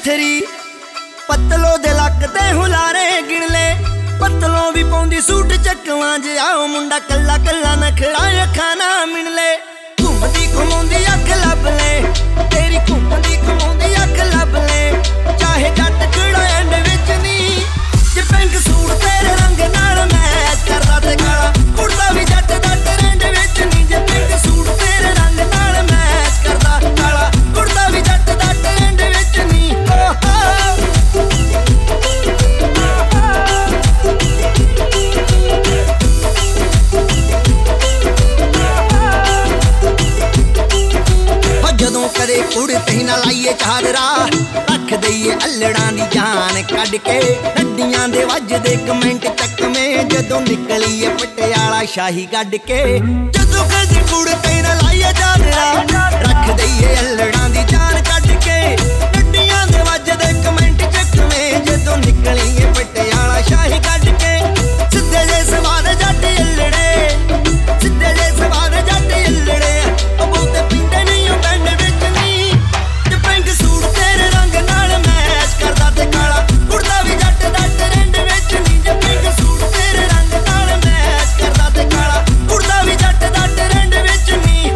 गठरी पतलो दे लकदे हुलारे गिण ले पतलों भी पाउंदी सूट चकवा जे आओ मुंडा कल्ला कल्ला नखड़ा खाना मिण ले घूमदी घुमाउंदी अख लब ले तेरी घूमदी घुमाउंदी अख लब ले चाहे जट कड़ा एंड विच नी जे पिंक सूट तेरे रंग नाल मैच करदा ते काला कुड़दा भी जट दा ट्रेंड विच नी जे पिंक सूट तेरे रंग नाल मैच करदा काला कुड़दा भी जट दा ट्रेंड विच नी जदों कदे कुड़ते ना लाइए चादरा रख दईए अल्लड़ां दी जान कढ के नड्डियां दे वजदे कमेंट तक में जदों निकलीए पटियाला शाही कढ के जदों कदे कुड़ते ना लाइए चादरा रख दईए अल्लड़ां दी जान कढ के नड्डियां दे वजदे कमेंट तक में जदों निकलीए पटियाला शाही कढ के सिद्धे जे सवाद जट अल्लड़े सिद्धे जे सवाद जट अल्लड़े ओ बहुते पिंडे नहीं बैंड विच नी ते पिंक सूट तेरे रंग नाल मैच करदा ते काला कुड़दा भी जट दा ट्रेंड विच नी जे पिंक सूट तेरे रंग नाल मैच करदा ते काला कुड़दा भी जट दा ट्रेंड विच नी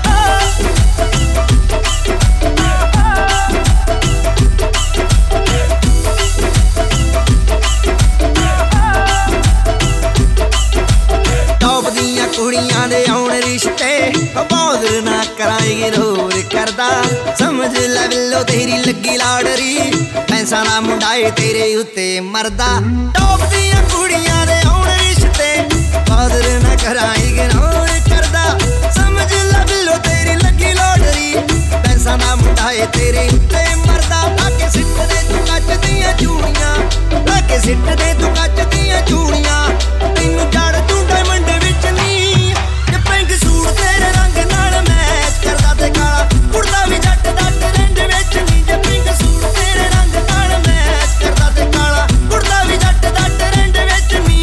टॉप दियां कुड़ियां दे आउण रिश्ते बॉदर ना कराएगी रोर करदा समझ लै बिल्लो तेरी लगी लाडरी पैसा ना मुंडाए तेरे उत्ते मरदा टॉप दियां कुड़ियां दे आउण रिश्ते बॉदर ना कराएगी रोर करदा समझ लै बिल्लो तेरी लगी लाडरी पैसा ना मुंडाए तेरे उत्ते मरदा लाके सिट दे तू कच दियां चूड़ियां लाके सिट दे तू कच दियां चूड़ियां तैनू जड़ तू डायमंड विच नी ते पिंक सूट तेरे रंग नाल मैच करदा ते काला कुड़दा भी जट दा ट्रेंड विच नी जे पिंक सूट तेरे रंग नाल मैच करदा ते काला कुड़दा भी जट दा ट्रेंड विच नी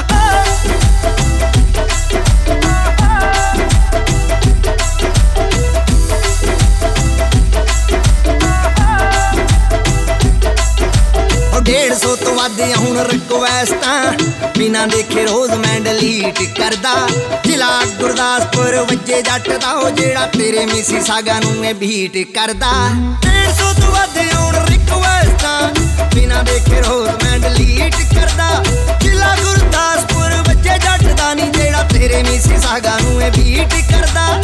ओ 150 तो वध हुण रिक्वेस्टां बिना देखे रोज मैं डिलीट करदा जिला गुरदासपुर वज्जे जट दा ओ जेड़ा तेरे मिसी सागा नूं ए बीट करदा 150 तो वध हुण रिक्वेस्टां बिना देखे रोज मैं डिलीट करदा जिला गुरदासपुर वज्जे जट दा नी जेड़ा तेरे मिसी सागा नूं ए बीट करदा